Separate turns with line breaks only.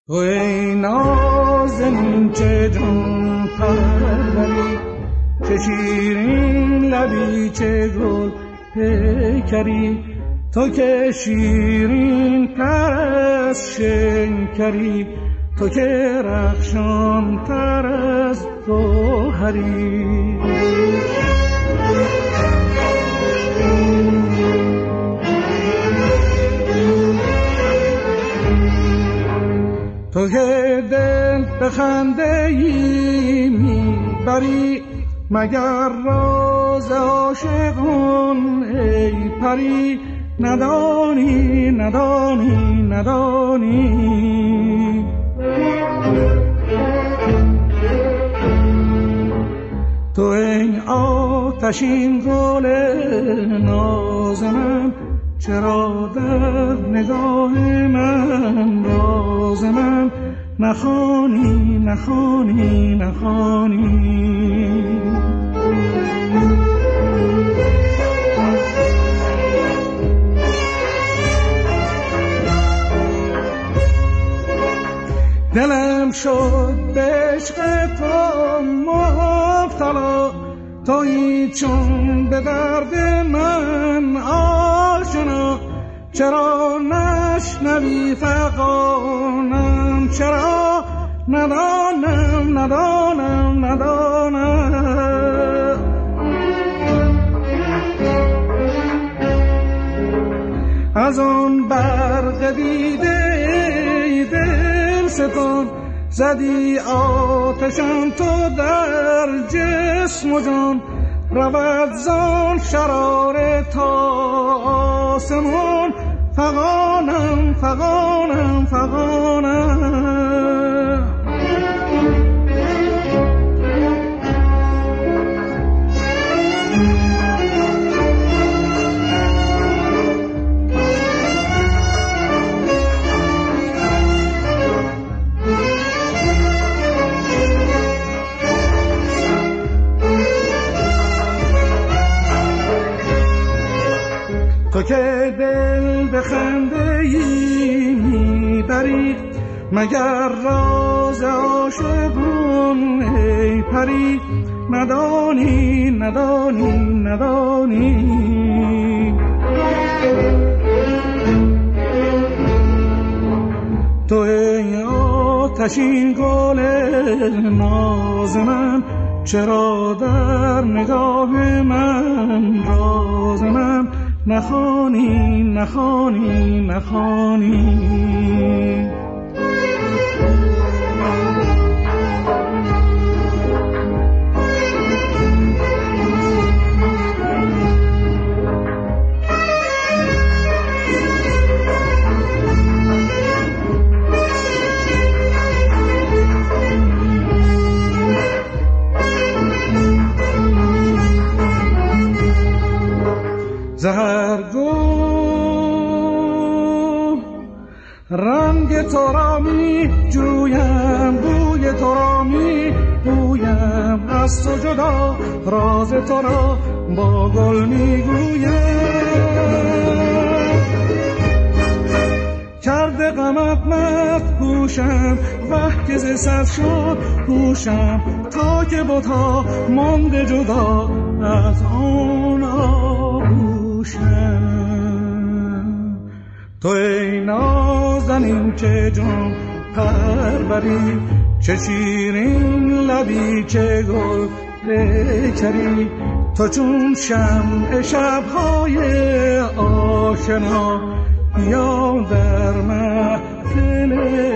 تو ای نازنین چه جان پروری، چه شیرین لبی چه گل پیکری، تو که شیرین تر از شکری، تو که رخشان تر از گوهری. تو که دل به خنده ای میبری، مگر راز عاشقان ای پری، ندانی ندانی ندانی. تو ای آتشین گل ناز من، چرا در نگاه من راز من نخوانی نخوانی نخوانی. دلم شد به عشق تو مبتلا، تویی چون به درد من آشنا، چرا نشنوی فغانم، چرا ندانم ندانم ندانم. از آن برق دیده ای دل ستان، زدی آتشم تو در جسم و جان، رود زان شراره تا آسمان، فغانم فغانم فغانم. تو که دل به خنده ای میبری، مگر راز عاشقان ای پری، ندانی ندانی ندانی. تو ای آتشین گل ناز من، چرا در نگاه من راز من نخوانی نخوانی نخوانی. زهرگو رنگ تو را می جویم، بوی تو را می بویم، از تو جدا راز تو را با گل می گویم. کرده غمت مدهوشم، وه که ز سر شد هوشم، تا که بتا مانده جدا از آن تو ای نازنین چه جان پروری، چه شیرین لبی چه گل پیکری، تو چون شمع شب‌های آشنا، یا در محفل